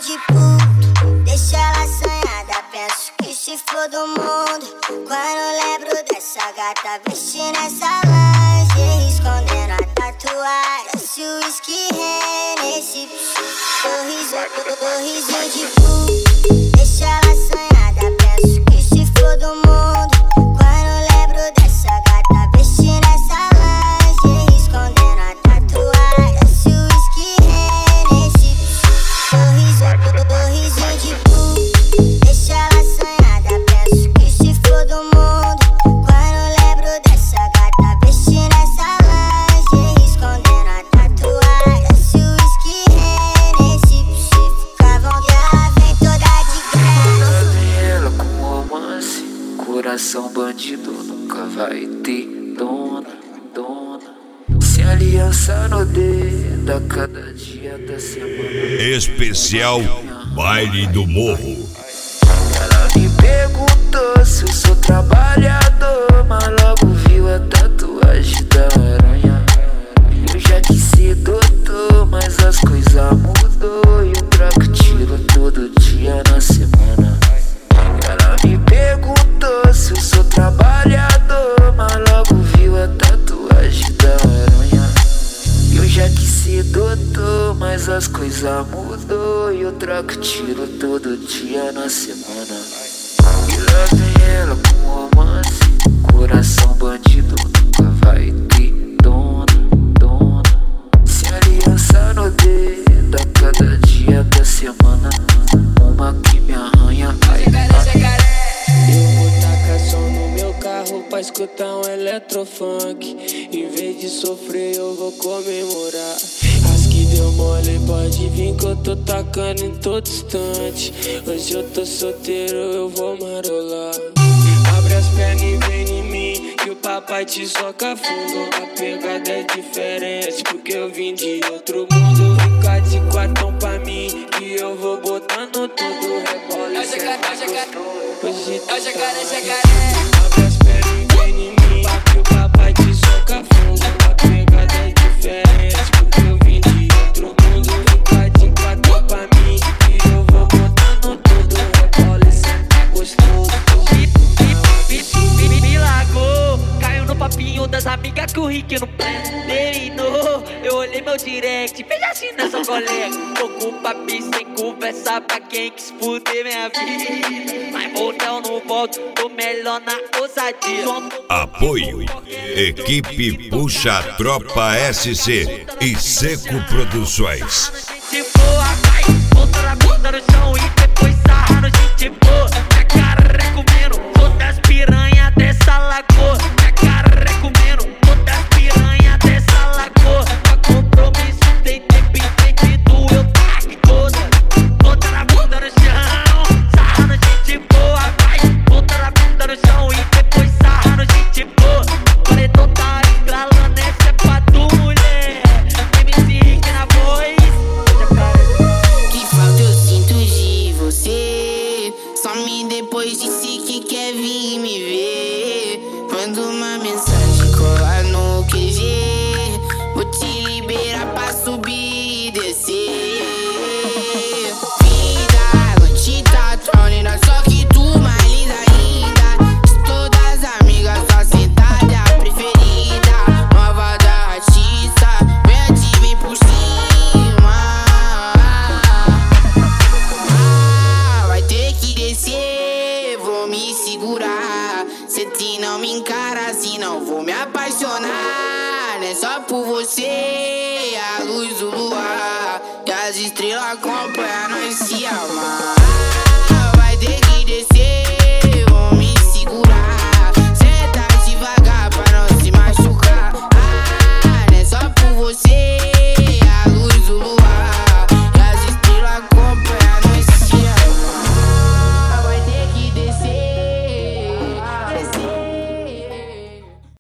de puto, deixa ela assanhada. Penso que se for do mundo quando lembro dessa gata vestindo essa lingerie, escondendo a tatuagem. Desce o whisky nesse sorriso de puto, deixa ela assanhada. Penso que se for do mundo quando lembro dessa gata vestindo essa lingerie, escondendo a tatuagem. Desce o whisky nesse sorriso de puto, deixa ela assanhada. Penso que se for do mundo quando lembro dessa gata vestindo essa lingerie, escondendo a tatuagem. Desce o whisky nesse ficava onde ela vem toda de graça. Vem ela com romance, coração bandido nunca vai ter dona. Sem aliança no dedo a cada dia da semana. Especial Baile do Morro. Ela me perguntou se eu sou trabalhador, mas logo viu a tatuagem da aranha. Eu já quis ser doutor, mas as coisas mudou e eu troco tiro todo dia na semana. Ela me perguntou se eu sou trabalhador, mas logo viu a tatuagem da aranha. Eu já quis ser doutor, mas as coisas mudou e eu troco tiro todo dia na semana. E lá vem ela com romance, coração bandido nunca vai ter dona. Sem aliança no dedo a cada dia da semana, uma que me arranha. Eu vou tacar som no meu carro pra escutar um eletrofunk. Em vez de sofrer eu vou comemorar. As que deu mole pode vir que eu tô tacando em todo instante. Hoje eu tô solteiro, eu vou marolar. Abre as pernas e vem em mim, que o papai te soca fundo. A pegada é diferente, porque eu vim de outro mundo. Fica de quartão pra mim, que eu vou botando tudo. Rebola e hoje tá abre as pernas e vem em mim, que o papai te soca fundo. A pegada é diferente, porque eu vim de outro mundo. Fica de quatro pra mim, que eu vou botando tudo. Rebola e senta gostoso. Me largou, caiu no papinho das amigas que o Rick não terminou. Eu olhei meu direct, veja assim nessa colega. Tô com o papi sem conversa pra quem quis fuder minha vida. Mas voltar eu não volto, tô melhor na ousadia. Apoio Equipe Puxa Tropa SC e Seco Produções. Gente boa, vai, volta na bunda no chão e depois sarra no gente boa. Minha cara é comendo todas as piranhas dessa lagoa. Minha cara é comendo todas as piranhas dessa lagoa. Pra compromisso tem tempo impedido, eu taco toda. Volta na bunda no chão, sarra no gente boa, vai, volta na bunda no chão e depois sarra no gente boa. Paredão tá escalando, essa é pra tu, mulher. MC Rick na voz. Que falta eu sinto de você. Some depois disse que quer vir me ver. Manda uma mensagem, cola no QG. Vou te liberar pra subir e descer. Vida, vou te tatuar, linda, só que tu mais linda ainda. De todas as amigas, só sentada a preferida. Nova da artista, vem por cima. Vai ter que descer, vou me segurar. Se te não me encara, senão vou me apaixonar. Não é só por você, a luz do luar e as estrelas acompanham nós se amar.